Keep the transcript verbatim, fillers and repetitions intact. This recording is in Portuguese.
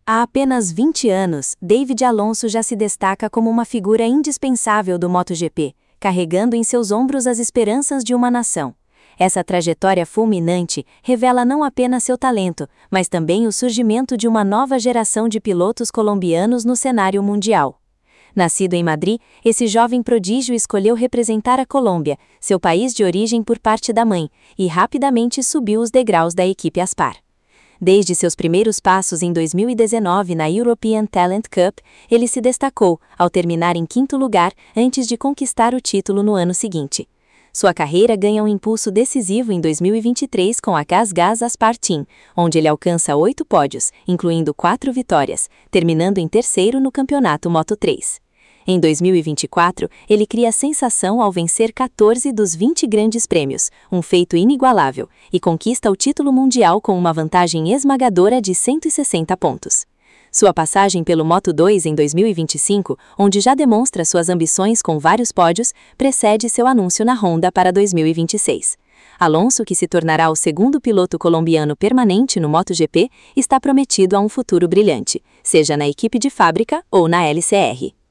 Há apenas vinte anos, David Alonso já se destaca como uma figura indispensável do MotoGP, carregando em seus ombros as esperanças de uma nação. Essa trajetória fulminante revela não apenas seu talento, mas também o surgimento de uma nova geração de pilotos colombianos no cenário mundial. Nascido em Madrid, esse jovem prodígio escolheu representar a Colômbia, seu país de origem por parte da mãe, e rapidamente subiu os degraus da equipe Aspar. Desde seus primeiros passos em dois mil e dezenove na European Talent Cup, ele se destacou, ao terminar em quinto lugar, antes de conquistar o título no ano seguinte. Sua carreira ganha um impulso decisivo em dois mil e vinte e três com a GasGas Aspar Team, onde ele alcança oito pódios, incluindo quatro vitórias, terminando em terceiro no campeonato Moto três. Em dois mil e vinte e quatro, ele cria sensação ao vencer quatorze dos vinte grandes prêmios, um feito inigualável, e conquista o título mundial com uma vantagem esmagadora de cento e sessenta pontos. Sua passagem pelo Moto dois em dois mil e vinte e cinco, onde já demonstra suas ambições com vários pódios, precede seu anúncio na Honda para dois mil e vinte e seis. Alonso, que se tornará o segundo piloto colombiano permanente no MotoGP, está prometido a um futuro brilhante, seja na equipe de fábrica ou na L C R.